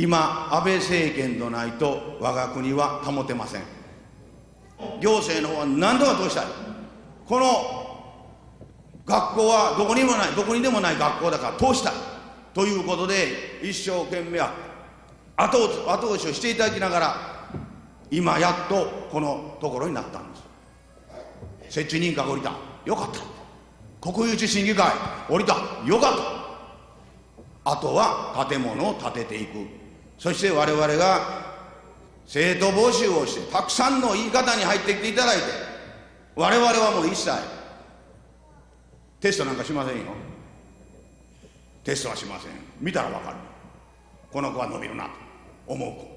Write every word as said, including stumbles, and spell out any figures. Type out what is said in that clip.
今安倍政権とないと我が国は保てません。行政の方は何とか通したい。この学校はどこにもない、どこにでもない学校だから通したいということで、一生懸命後押しをしていただきながら、今やっとこのところになったんです。設置認可が下りた、よかった。国有地審議会下りた、よかった。あとは建物を建てていく。そして我々が生徒募集をして、たくさんの言い方に入ってきていただいて、我々はもう一切テストなんかしませんよ。テストはしません。見たら分かる。この子は伸びるなと思う子。